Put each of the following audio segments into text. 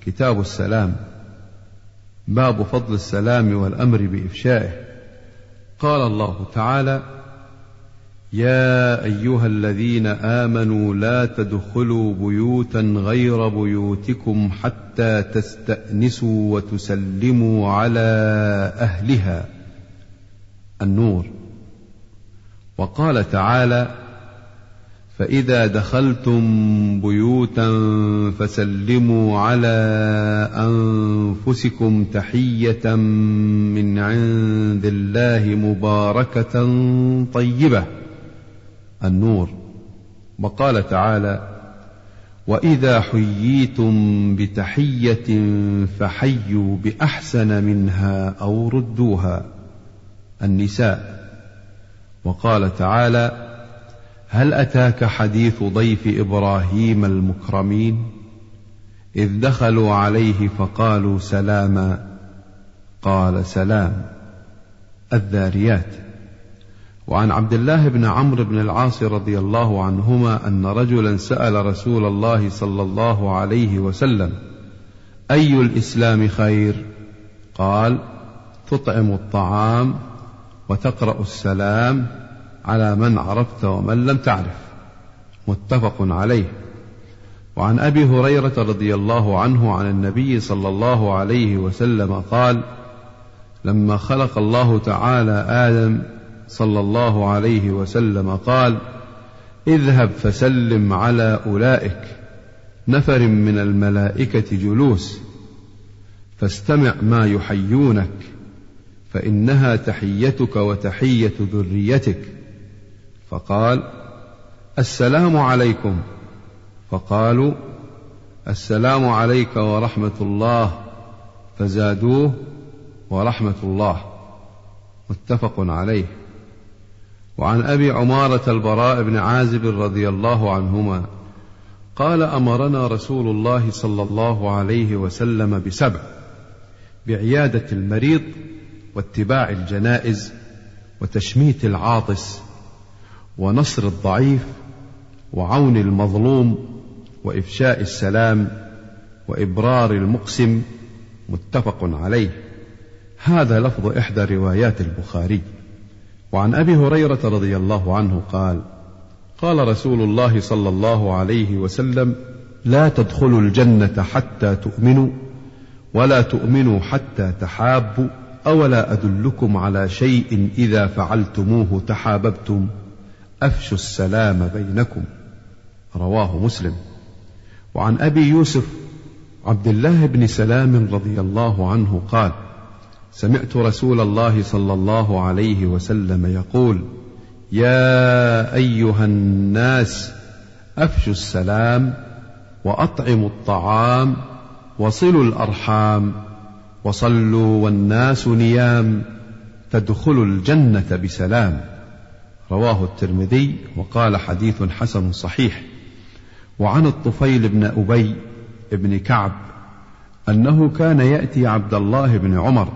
كتاب السلام. باب فضل السلام والأمر بإفشائه. قال الله تعالى: يا أيها الذين آمنوا لا تدخلوا بيوتا غير بيوتكم حتى تستأنسوا وتسلموا على أهلها. النور. وقال تعالى: فإذا دخلتم بيوتا فسلموا على أنفسكم تحية من عند الله مباركة طيبة. النور. وقال تعالى: وإذا حييتم بتحية فحيوا بأحسن منها أو ردوها. النساء. وقال تعالى: هل أتاك حديث ضيف إبراهيم المكرمين إذ دخلوا عليه فقالوا سلاما قال سلام. الذاريات. وعن عبد الله بن عمرو بن العاص رضي الله عنهما أن رجلا سأل رسول الله صلى الله عليه وسلم: أي الإسلام خير؟ قال: تطعم الطعام وتقرأ السلام على من عرفت ومن لم تعرف. متفق عليه. وعن أبي هريرة رضي الله عنه عن النبي صلى الله عليه وسلم قال: لما خلق الله تعالى آدم صلى الله عليه وسلم قال: اذهب فسلم على أولئك نفر من الملائكة جلوس فاستمع ما يحيونك فإنها تحيتك وتحية ذريتك. فقال: السلام عليكم. فقالوا: السلام عليك ورحمة الله. فزادوه: ورحمة الله. متفق عليه. وعن أبي عمارة البراء بن عازب رضي الله عنهما قال: أمرنا رسول الله صلى الله عليه وسلم ب7: بعيادة المريض واتباع الجنائز وتشميت العاطس ونصر الضعيف وعون المظلوم وإفشاء السلام وإبرار المقسم. متفق عليه. هذا لفظ إحدى روايات البخاري. وعن أبي هريرة رضي الله عنه قال: قال رسول الله صلى الله عليه وسلم: لا تدخلوا الجنة حتى تؤمنوا ولا تؤمنوا حتى تحابوا أولا أدلكم على شيء إذا فعلتموه تحاببتم أفشوا السلام بينكم. رواه مسلم. وعن أبي يوسف عبد الله بن سلام رضي الله عنه قال: سمعت رسول الله صلى الله عليه وسلم يقول: يا أيها الناس أفشوا السلام وأطعموا الطعام وصلوا الأرحام وصلوا والناس نيام تدخلوا الجنة بسلام. رواه الترمذي وقال: حديث حسن صحيح. وعن الطفيل بن أبي بن كعب أنه كان يأتي عبد الله بن عمر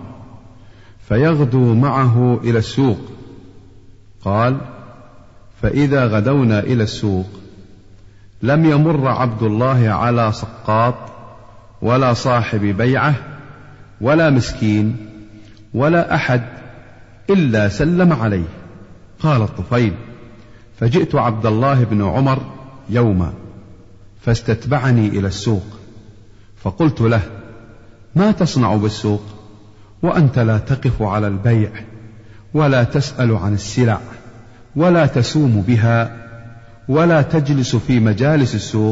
فيغدو معه إلى السوق. قال: فإذا غدونا إلى السوق لم يمر عبد الله على سقاط ولا صاحب بيعة ولا مسكين ولا أحد إلا سلم عليه. قال الطفيل: فجئت عبد الله بن عمر يوما فاستتبعني إلى السوق فقلت له: ما تصنع بالسوق وأنت لا تقف على البيع ولا تسأل عن السلع ولا تسوم بها ولا تجلس في مجالس السوق؟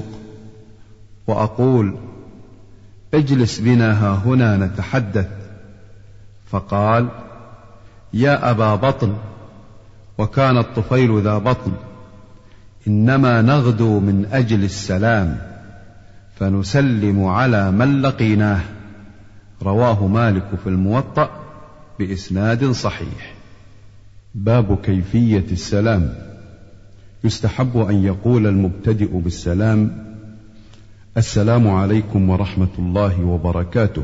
وأقول: اجلس بنا هنا نتحدث. فقال: يا أبا بطن، وكان الطفيل ذا بطن، إنما نغدو من أجل السلام فنسلم على من لقيناه. رواه مالك في الموطأ بإسناد صحيح. باب كيفية السلام. يستحب أن يقول المبتدئ بالسلام: السلام عليكم ورحمة الله وبركاته،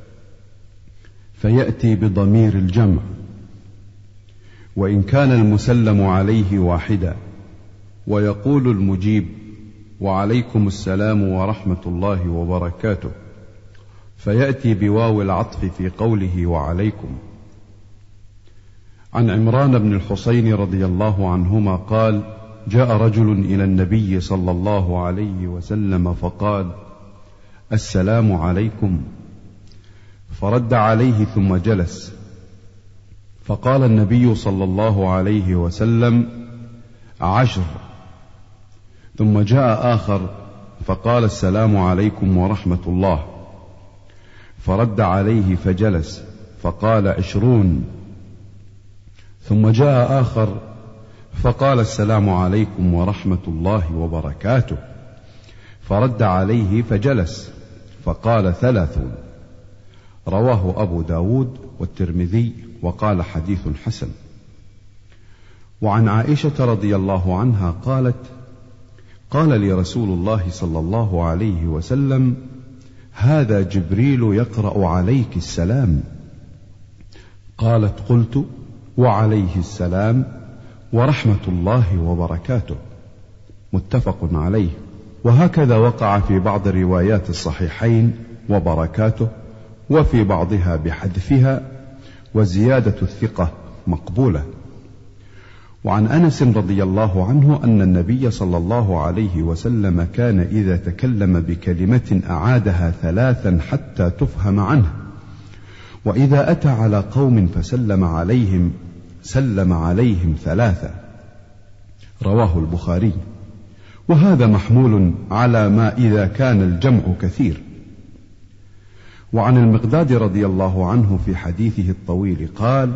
فيأتي بضمير الجمع، وإن كان المسلم عليه واحدا، ويقول المجيب: وعليكم السلام ورحمة الله وبركاته. فيأتي بواو العطف في قوله وعليكم. عن عمران بن الحصين رضي الله عنهما قال: جاء رجل إلى النبي صلى الله عليه وسلم فقال: السلام عليكم، فرد عليه ثم جلس، فقال النبي صلى الله عليه وسلم: 10. ثم جاء آخر فقال: السلام عليكم ورحمة الله، فرد عليه فجلس، فقال: 20. ثم جاء آخر فقال: السلام عليكم ورحمة الله وبركاته، فرد عليه فجلس، فقال: 30. رواه أبو داود والترمذي وقال: حديث حسن. وعن عائشة رضي الله عنها قالت: قال لي رسول الله صلى الله عليه وسلم: هذا جبريل يقرأ عليك السلام. قالت: قلت: وعليه السلام ورحمة الله وبركاته. متفق عليه. وهكذا وقع في بعض روايات الصحيحين وبركاته، وفي بعضها بحذفها، وزيادة الثقة مقبولة. وعن أنس رضي الله عنه أن النبي صلى الله عليه وسلم كان إذا تكلم بكلمة أعادها 3 حتى تفهم عنه، وإذا أتى على قوم فسلم عليهم سلم عليهم 3. رواه البخاري. وهذا محمول على ما إذا كان الجمع كثير. وعن المقداد رضي الله عنه في حديثه الطويل قال: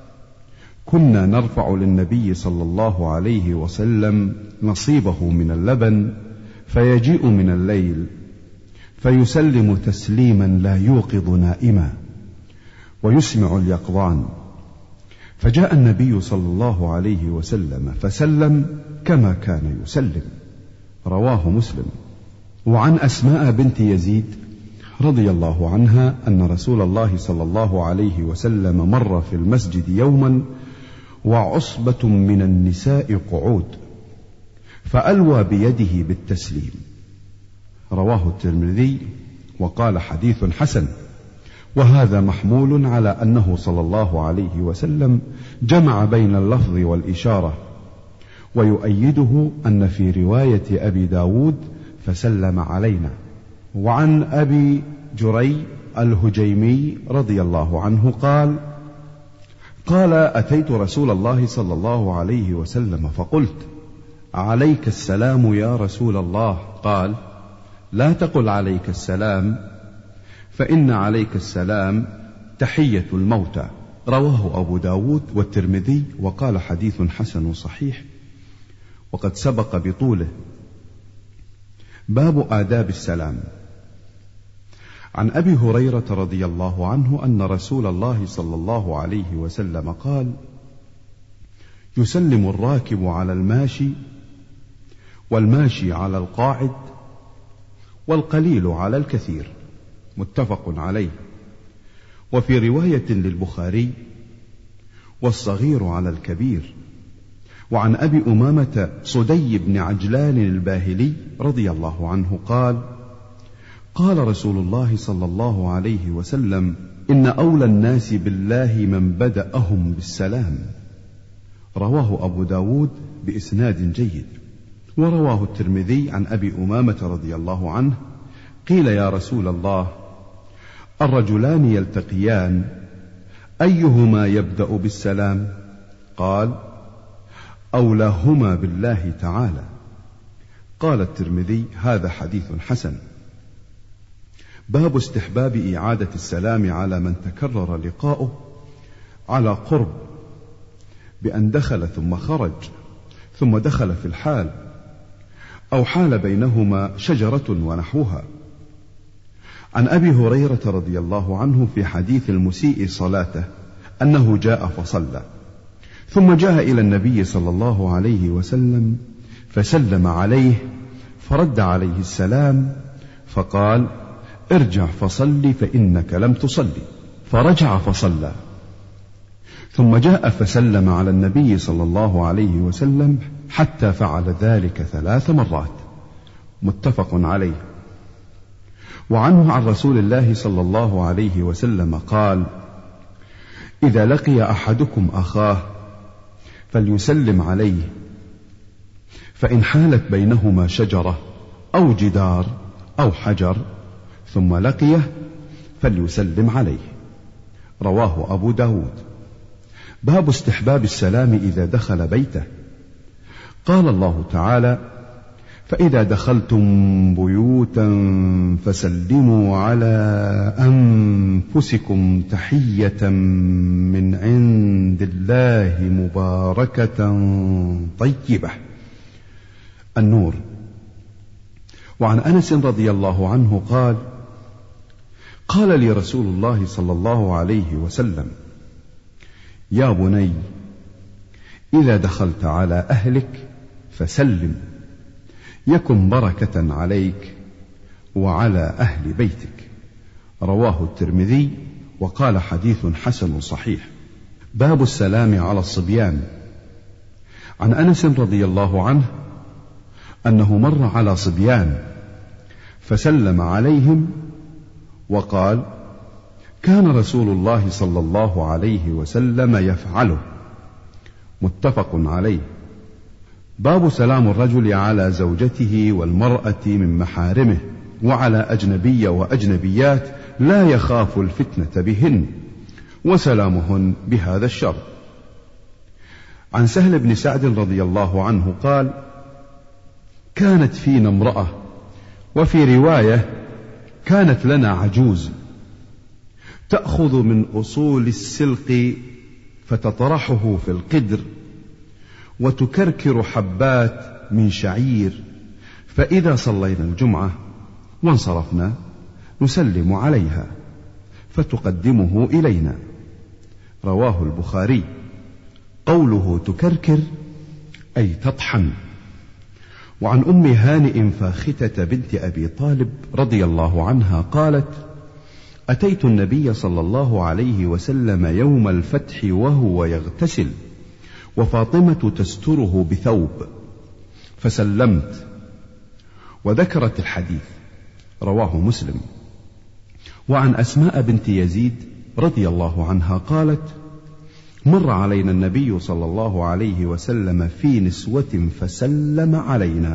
كنا نرفع للنبي صلى الله عليه وسلم نصيبه من اللبن، فيجيء من الليل فيسلم تسليما لا يوقظ نائما ويسمع اليقظان، فجاء النبي صلى الله عليه وسلم فسلم كما كان يسلم. رواه مسلم. وعن أسماء بنت يزيد رضي الله عنها أن رسول الله صلى الله عليه وسلم مر في المسجد يوما وعصبة من النساء قعود، فألوى بيده بالتسليم. رواه الترمذي وقال: حديث حسن. وهذا محمول على أنه صلى الله عليه وسلم جمع بين اللفظ والإشارة. ويؤيده أن في رواية أبي داود فسلم علينا. وعن أبي جري الهجيمي رضي الله عنه قال: أتيت رسول الله صلى الله عليه وسلم فقلت: عليك السلام يا رسول الله. قال: لا تقل عليك السلام، فإن عليك السلام تحية الموتى. رواه أبو داود والترمذي وقال: حديث حسن صحيح، وقد سبق بطوله. باب آداب السلام. عن أبي هريرة رضي الله عنه أن رسول الله صلى الله عليه وسلم قال: يسلم الراكب على الماشي، والماشي على القاعد، والقليل على الكثير. متفق عليه. وفي رواية للبخاري: والصغير على الكبير. وعن أبي أمامة صدي بن عجلان الباهلي رضي الله عنه قال رسول الله صلى الله عليه وسلم: إن أولى الناس بالله من بدأهم بالسلام. رواه أبو داود بإسناد جيد. ورواه الترمذي عن أبي أمامة رضي الله عنه قيل: يا رسول الله، الرجلان يلتقيان أيهما يبدأ بالسلام؟ قال: أولاهما بالله تعالى. قال الترمذي: هذا حديث حسن. باب استحباب إعادة السلام على من تكرر لقاؤه على قرب، بأن دخل ثم خرج ثم دخل في الحال، أو حال بينهما شجرة ونحوها. عن أبي هريرة رضي الله عنه في حديث المسيء صلاته أنه جاء فصلى، ثم جاء إلى النبي صلى الله عليه وسلم فسلم عليه، فرد عليه السلام فقال: ارجع فصلي فإنك لم تصلي. فرجع فصلى، ثم جاء فسلم على النبي صلى الله عليه وسلم حتى فعل ذلك 3 مرات. متفق عليه. وعنه عن رسول الله صلى الله عليه وسلم قال: إذا لقي أحدكم أخاه فليسلم عليه، فإن حالت بينهما شجرة أو جدار أو حجر ثم لقيه فليسلم عليه. رواه أبو داود. باب استحباب السلام إذا دخل بيته. قال الله تعالى: فإذا دخلتم بيوتا فسلموا على أنفسكم تحية من عند الله مباركة طيبة. النور. وعن أنس رضي الله عنه قال: قال لي رسول الله صلى الله عليه وسلم: يا بني، إذا دخلت على أهلك فسلم، يكن بركة عليك وعلى أهل بيتك. رواه الترمذي وقال حديث حسن صحيح. باب السلام على الصبيان. عن أنس رضي الله عنه أنه مر على صبيان فسلم عليهم وقال: كان رسول الله صلى الله عليه وسلم يفعله. متفق عليه. باب سلام الرجل على زوجته والمرأة من محارمه وعلى أجنبي وأجنبيات لا يخاف الفتنة بهن، وسلامهن بهذا الشر. عن سهل بن سعد رضي الله عنه قال: كانت فينا امرأة، وفي رواية كانت لنا عجوز، تأخذ من أصول السلق فتطرحه في القدر، وتكركر حبات من شعير، فإذا صلينا الجمعة وانصرفنا نسلم عليها فتقدمه إلينا. رواه البخاري. قوله تكركر أي تطحن. وعن أم هانئ فاختة بنت أبي طالب رضي الله عنها قالت: أتيت النبي صلى الله عليه وسلم يوم الفتح وهو يغتسل، وفاطمة تستره بثوب، فسلمت، وذكرت الحديث. رواه مسلم. وعن أسماء بنت يزيد رضي الله عنها قالت: مر علينا النبي صلى الله عليه وسلم في نسوة فسلم علينا.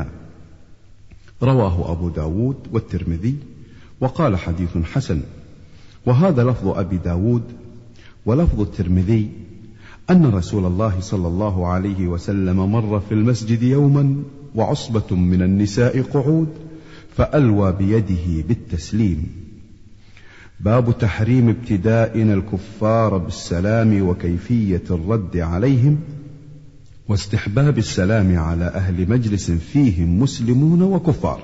رواه أبو داود والترمذي وقال حديث حسن. وهذا لفظ أبي داود. ولفظ الترمذي أن رسول الله صلى الله عليه وسلم مر في المسجد يوما وعصبة من النساء قعود، فألوى بيده بالتسليم. باب تحريم ابتدائنا الكفار بالسلام وكيفية الرد عليهم، واستحباب السلام على أهل مجلس فيهم مسلمون وكفار.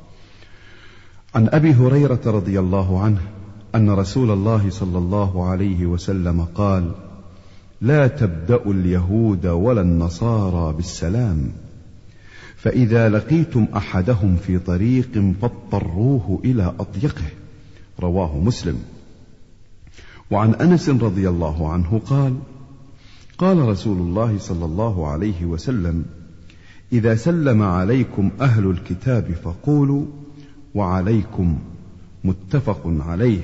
عن أبي هريرة رضي الله عنه أن رسول الله صلى الله عليه وسلم قال: لا تبدأوا اليهود ولا النصارى بالسلام، فإذا لقيتم أحدهم في طريق فاضطروه إلى أضيقه. رواه مسلم. وعن أنس رضي الله عنه قال: قال رسول الله صلى الله عليه وسلم: إذا سلم عليكم أهل الكتاب فقولوا وعليكم. متفق عليه.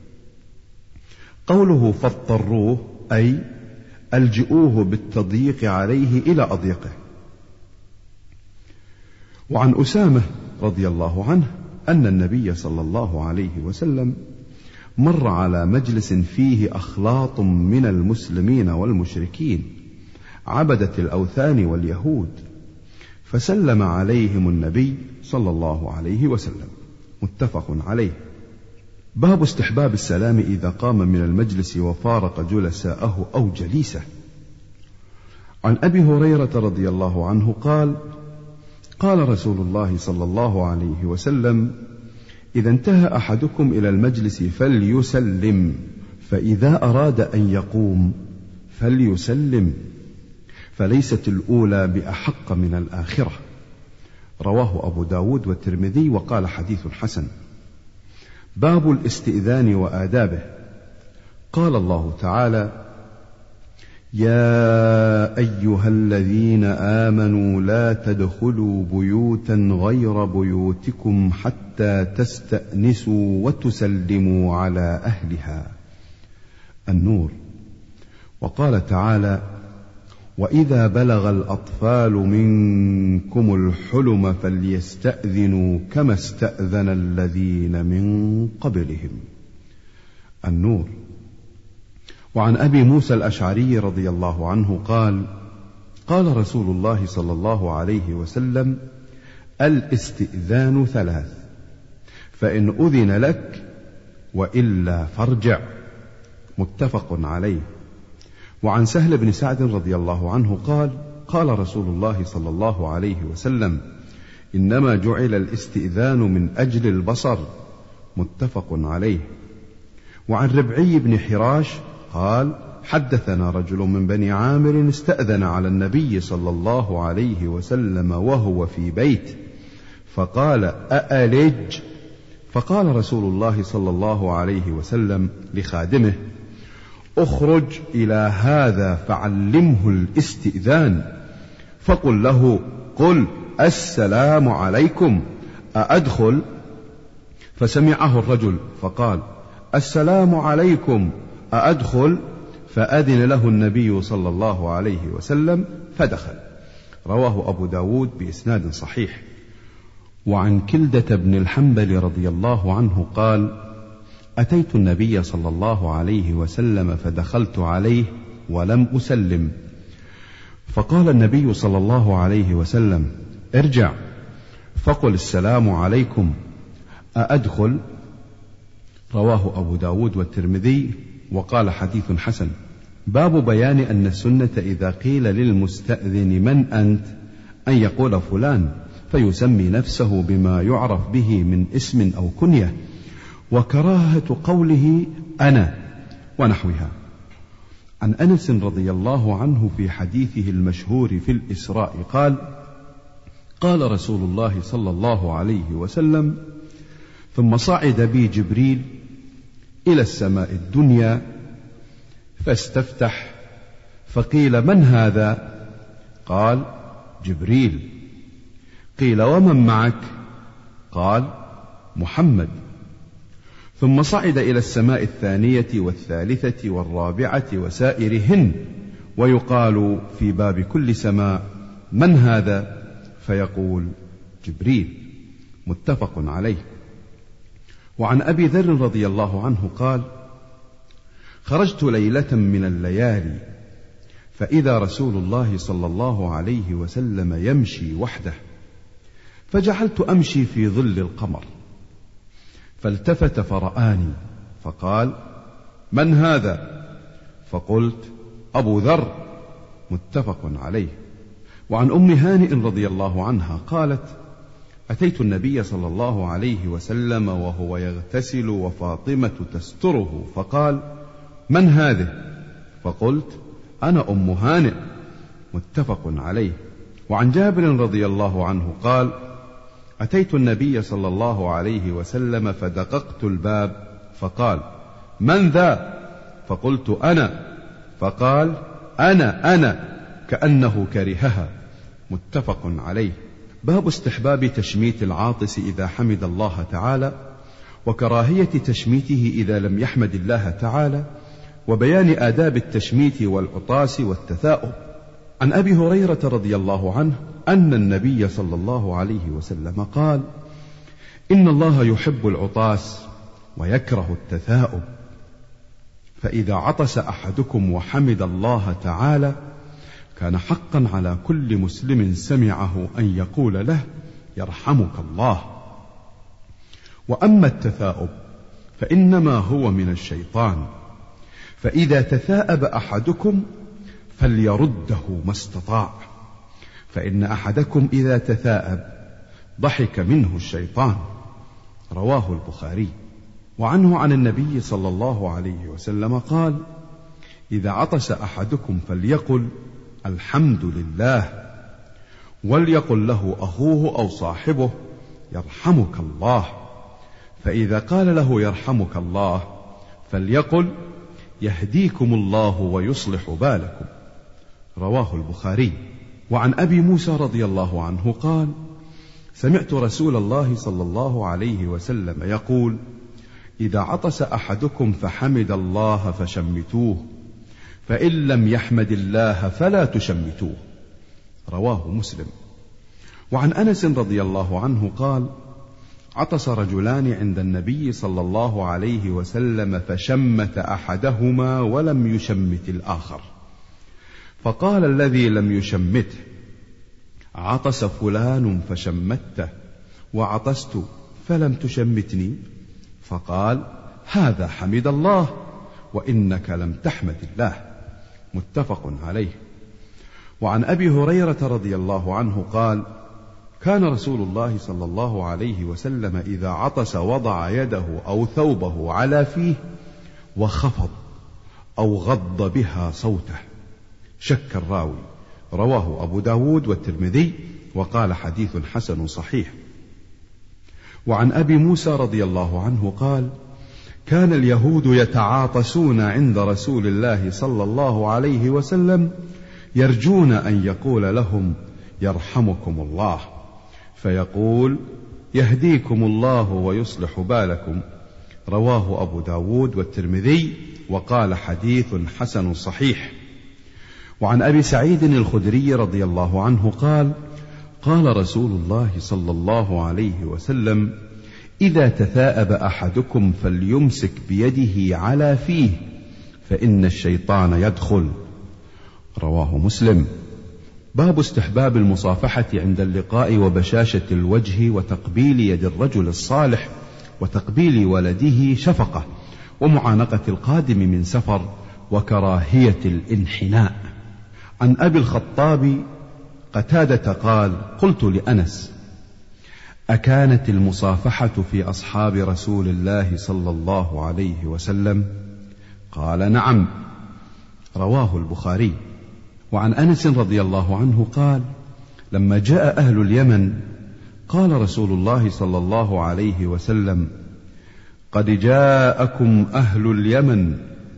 قوله فاضطروه أي ألجئوه بالتضييق عليه إلى أضيقه. وعن أسامة رضي الله عنه أن النبي صلى الله عليه وسلم مر على مجلس فيه أخلاط من المسلمين والمشركين عبدة الأوثان واليهود، فسلم عليهم النبي صلى الله عليه وسلم. متفق عليه. باب استحباب السلام إذا قام من المجلس وفارق جلساءه أو جليسه. عن أبي هريرة رضي الله عنه قال: قال رسول الله صلى الله عليه وسلم: إذا انتهى أحدكم إلى المجلس فليسلم، فإذا أراد أن يقوم فليسلم، فليست الأولى بأحق من الآخرة. رواه أبو داود والترمذي وقال حديث حسن. باب الاستئذان وآدابه. قال الله تعالى: يا أيها الذين آمنوا لا تدخلوا بيوتا غير بيوتكم حتى تستأنسوا وتسلموا على أهلها. النور. وقال تعالى: وإذا بلغ الأطفال منكم الحلم فليستأذنوا كما استأذن الذين من قبلهم. النور. وعن أبي موسى الأشعري رضي الله عنه قال: قال رسول الله صلى الله عليه وسلم: الاستئذان 3، فإن أذن لك وإلا فارجع. متفق عليه. وعن سهل بن سعد رضي الله عنه قال: قال رسول الله صلى الله عليه وسلم: إنما جعل الاستئذان من أجل البصر. متفق عليه. وعن ربعي بن حراش قال: حدثنا رجل من بني عامر استأذن على النبي صلى الله عليه وسلم وهو في بيت، فقال: أألج؟ فقال رسول الله صلى الله عليه وسلم لخادمه: اخرج إلى هذا فعلمه الاستئذان، فقل له: قل السلام عليكم، أأدخل؟ فسمعه الرجل فقال: السلام عليكم، أأدخل؟ فأذن له النبي صلى الله عليه وسلم فدخل. رواه أبو داود بإسناد صحيح. وعن كلدة بن الحنبل رضي الله عنه قال: أتيت النبي صلى الله عليه وسلم فدخلت عليه ولم أسلم، فقال النبي صلى الله عليه وسلم: ارجع فقل السلام عليكم، أأدخل؟ رواه أبو داود والترمذي وقال: حديث حسن. باب بيان أن السنة إذا قيل للمستأذن من أنت أن يقول فلان، فيسمي نفسه بما يعرف به من اسم أو كنية، وكراهة قوله أنا ونحوها. عن أنس رضي الله عنه في حديثه المشهور في الإسراء قال: قال رسول الله صلى الله عليه وسلم: ثم صعد بي جبريل إلى السماء الدنيا فاستفتح، فقيل: من هذا؟ قال: جبريل. قيل: ومن معك؟ قال: محمد. ثم صعد إلى السماء الثانية والثالثة والرابعة وسائرهن، ويقال في باب كل سماء: من هذا؟ فيقول: جبريل. متفق عليه. وعن أبي ذر رضي الله عنه قال: خرجت ليلة من الليالي فإذا رسول الله صلى الله عليه وسلم يمشي وحده، فجعلت أمشي في ظل القمر، فالتفت فرآني فقال: من هذا؟ فقلت: أبو ذر. متفق عليه. وعن أم هانئ رضي الله عنها قالت: أتيت النبي صلى الله عليه وسلم وهو يغتسل وفاطمة تستره، فقال: من هذه؟ فقلت: أنا أم هانئ. متفق عليه. وعن جابر رضي الله عنه قال: أتيت النبي صلى الله عليه وسلم فدققت الباب، فقال: من ذا؟ فقلت: أنا. فقال: أنا كأنه كرهها. متفق عليه. باب استحباب تشميت العاطس إذا حمد الله تعالى، وكراهية تشميته إذا لم يحمد الله تعالى، وبيان آداب التشميت والعطاس والتثاؤب. عن أبي هريرة رضي الله عنه أن النبي صلى الله عليه وسلم قال: إن الله يحب العطاس ويكره التثاؤب، فإذا عطس أحدكم وحمد الله تعالى كان حقا على كل مسلم سمعه أن يقول له: يرحمك الله. وأما التثاؤب فإنما هو من الشيطان، فإذا تثاءب أحدكم فليرده ما استطاع، فإن أحدكم إذا تثاءب ضحك منه الشيطان. رواه البخاري. وعنه عن النبي صلى الله عليه وسلم قال: إذا عطس أحدكم فليقل: الحمد لله، وليقل له أخوه أو صاحبه: يرحمك الله. فإذا قال له: يرحمك الله، فليقل: يهديكم الله ويصلح بالكم. رواه البخاري. وعن أبي موسى رضي الله عنه قال: سمعت رسول الله صلى الله عليه وسلم يقول: إذا عطس أحدكم فحمد الله فشمتوه، فإن لم يحمد الله فلا تشمتوه. رواه مسلم. وعن أنس رضي الله عنه قال: عطس رجلان عند النبي صلى الله عليه وسلم فشمت أحدهما ولم يشمت الآخر، فقال الذي لم يشمته: عطس فلان فشمته، وعطست فلم تشمتني. فقال: هذا حمد الله وإنك لم تحمد الله. متفق عليه. وعن أبي هريرة رضي الله عنه قال: كان رسول الله صلى الله عليه وسلم إذا عطس وضع يده أو ثوبه على فيه وخفض أو غض بها صوته. شك الراوي. رواه أبو داود والترمذي وقال حديث حسن صحيح. وعن أبي موسى رضي الله عنه قال: كان اليهود يتعاطسون عند رسول الله صلى الله عليه وسلم يرجون أن يقول لهم: يرحمكم الله، فيقول: يهديكم الله ويصلح بالكم. رواه أبو داود والترمذي وقال حديث حسن صحيح. وعن أبي سعيد الخدري رضي الله عنه قال: قال رسول الله صلى الله عليه وسلم: إذا تثاءب أحدكم فليمسك بيده على فيه، فإن الشيطان يدخل. رواه مسلم. باب استحباب المصافحة عند اللقاء وبشاشة الوجه وتقبيل يد الرجل الصالح وتقبيل ولده شفقة ومعانقة القادم من سفر وكراهية الانحناء. عن أبي الخطاب قتادة قال: قلت لأنس: أكانت المصافحة في أصحاب رسول الله صلى الله عليه وسلم؟ قال: نعم. رواه البخاري. وعن أنس رضي الله عنه قال: لما جاء أهل اليمن قال رسول الله صلى الله عليه وسلم: قد جاءكم أهل اليمن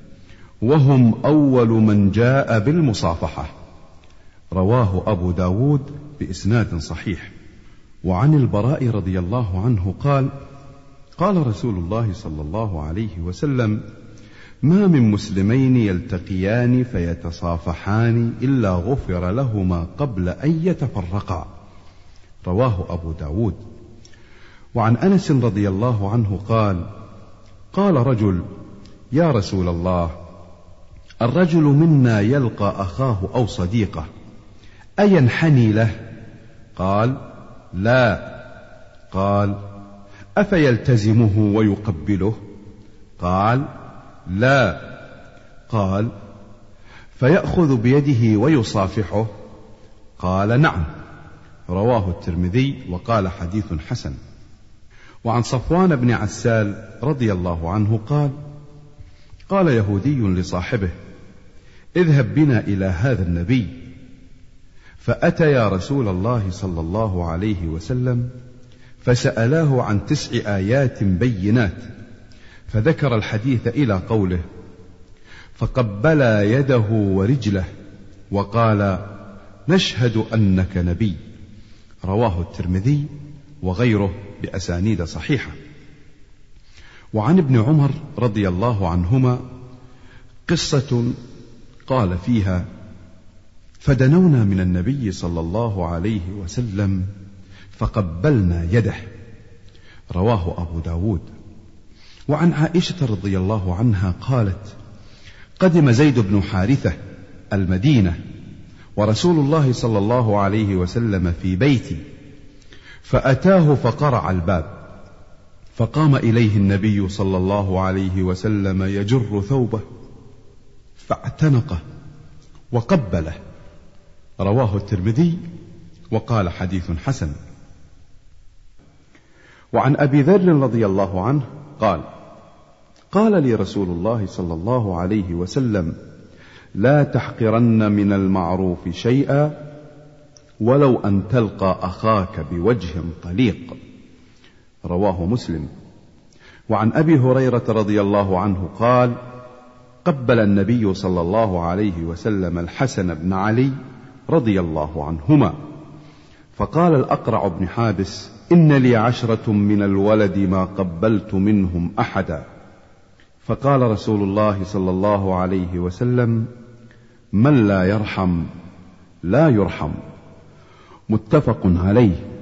وهم أول من جاء بالمصافحة. رواه أبو داود بإسناد صحيح. وعن البراء رضي الله عنه قال: قال رسول الله صلى الله عليه وسلم: ما من مسلمين يلتقيان فيتصافحان إلا غفر لهما قبل أن يتفرقا. رواه أبو داود. وعن أنس رضي الله عنه قال: قال رجل: يا رسول الله، الرجل منا يلقى أخاه أو صديقه أينحني له؟ قال: لا. قال: أفيلتزمه ويقبله؟ قال: لا. قال: فيأخذ بيده ويصافحه؟ قال: نعم. رواه الترمذي وقال حديث حسن. وعن صفوان بن عسال رضي الله عنه قال: قال يهودي لصاحبه: اذهب بنا إلى هذا النبي. فأتيا رسول الله صلى الله عليه وسلم فسألاه عن 9 آيات بينات، فذكر الحديث إلى قوله: فقبلا يده ورجله وقال: نشهد أنك نبي. رواه الترمذي وغيره بأسانيد صحيحة. وعن ابن عمر رضي الله عنهما قصة قال فيها: فدنونا من النبي صلى الله عليه وسلم فقبلنا يده. رواه أبو داود. وعن عائشة رضي الله عنها قالت: قدم زيد بن حارثة المدينة ورسول الله صلى الله عليه وسلم في بيتي، فأتاه فقرع الباب، فقام إليه النبي صلى الله عليه وسلم يجر ثوبه فاعتنقه وقبله. رواه الترمذي وقال حديث حسن. وعن أبي ذر رضي الله عنه قال: قال لي رسول الله صلى الله عليه وسلم: لا تحقرن من المعروف شيئا ولو أن تلقى أخاك بوجه طليق. رواه مسلم. وعن أبي هريرة رضي الله عنه قال: قبل النبي صلى الله عليه وسلم الحسن بن علي رضي الله عنهما، فقال الأقرع بن حابس: إن لي 10 من الولد ما قبلت منهم أحدا. فقال رسول الله صلى الله عليه وسلم: من لا يرحم لا يرحم. متفق عليه.